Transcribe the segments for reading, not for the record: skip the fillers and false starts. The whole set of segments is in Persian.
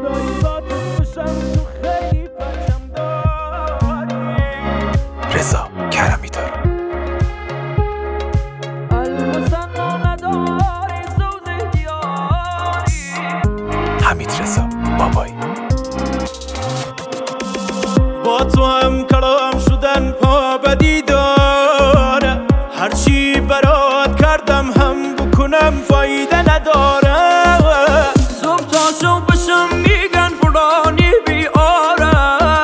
رضا کرمی داره. حمید رضا بابایی. با تو هم کلام شدن پا بدی داره، هرچی برات کردم هم بکنم فایده نداره. صبح تا شب بشم میگن فلانی بیاره،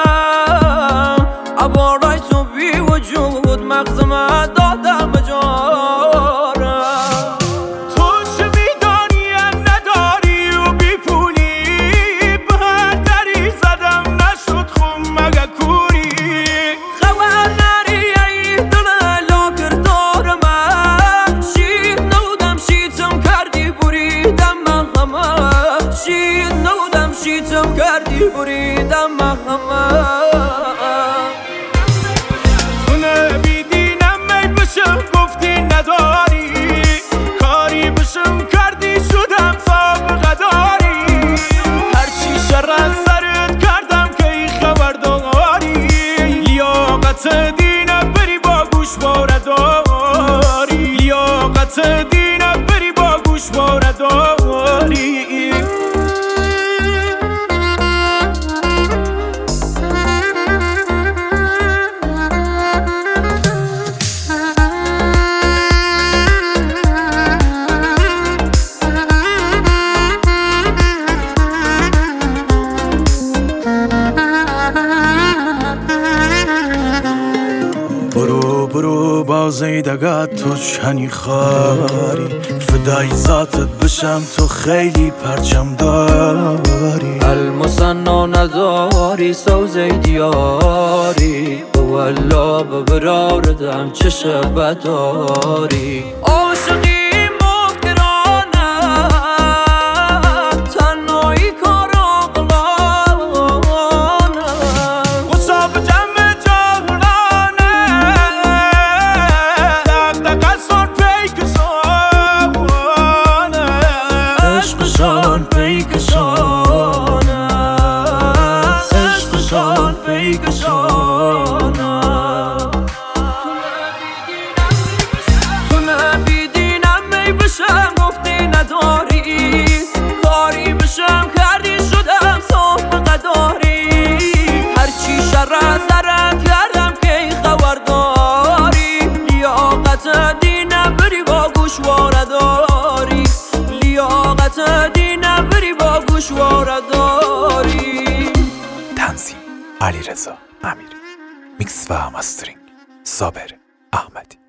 عبارای تو بی وجود مغزم دادم بجاره. تو چه میدانی نداری و بی پولی، به هر دری زدم نشد خون مگه کوری. خبر نری ای دل لاکر دار من، شید نودم شیتم کردی بریدم من همه. شید نودم شیتم کردی بریدم من همه. تو نبیدینم میل بشم گفتی نداری، کاری بشم کردی شدم سابقه داری. هرچی شر از سرت کردم که ای خبر داری، لیاقت دینم بری با گوش بارداری. لیاقت دینم بری با گوش بارداری. برو بازی دگه تو چنی خاری، فدای ذاتت بشم تو خیلی پرچم داری. المصنع نداری سوزه دیاری، والله ببراردم چه شبه داری. عاشقی عشقشان پیکشانه، عشقشان پیکشانه. تو نبیدینم می بشم گفتی نداری، کاری بشم کردی شدم سابقه داری. هرچی شر از سرت کردم که ای خبر داری، لیاقت دینم بری با گوشواره داری. لیاقت دینم بری با گوشواره داری. تنظیم علیرضا امیری، میکس و مسترینگ صابر احمدی.